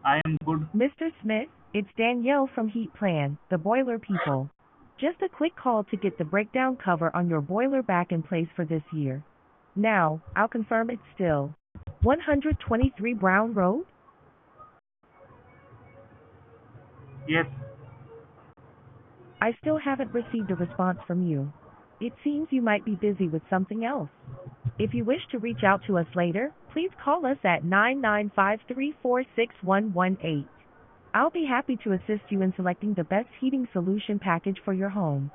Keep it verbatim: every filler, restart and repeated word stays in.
I am good. mister Smith, it's Danielle from Heat Plan, the boiler people. Just a quick call to get the breakdown cover on your boiler back in place for this year. Now, I'll confirm it's still one twenty-three Brown Road. Yes, I still haven't received a response from you. It seems you might be busy with something else. If you wish to reach out to us later, please call us at nine nine five three four six one one eight. I'll be happy to assist you in selecting the best heating solution package for your home.